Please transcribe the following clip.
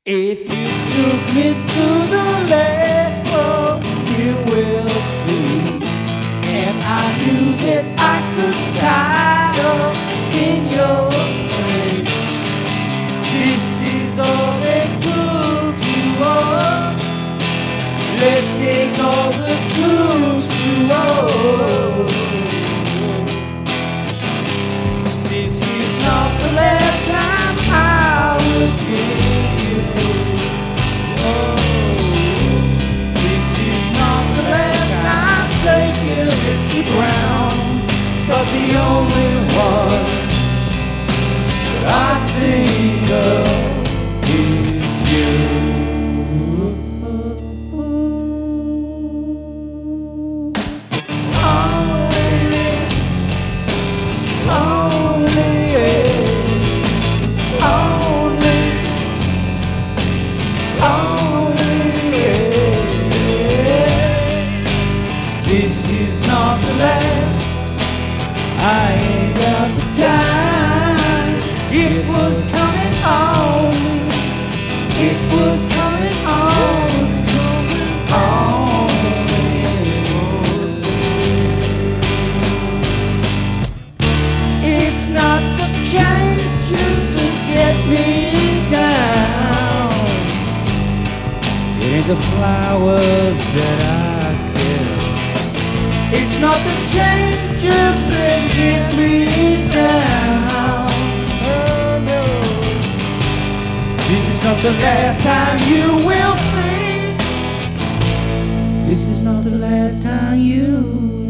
If you took me to the last road, you will see. And I knew that I could tie up in your place. This is all they took to us. Let's take all the clues to us. This is not the last time I will give you. Oh, this is not the last time taking it to ground, but the only one that I think of is you. This is not the last. I ain't got the time. It was coming on me. It was coming on. It was coming on me. It's not the changes that get me down. It ain't the flowers that I kill. It's not the changes that get me down. Oh no. This is not the last time you will see. This is not the last time you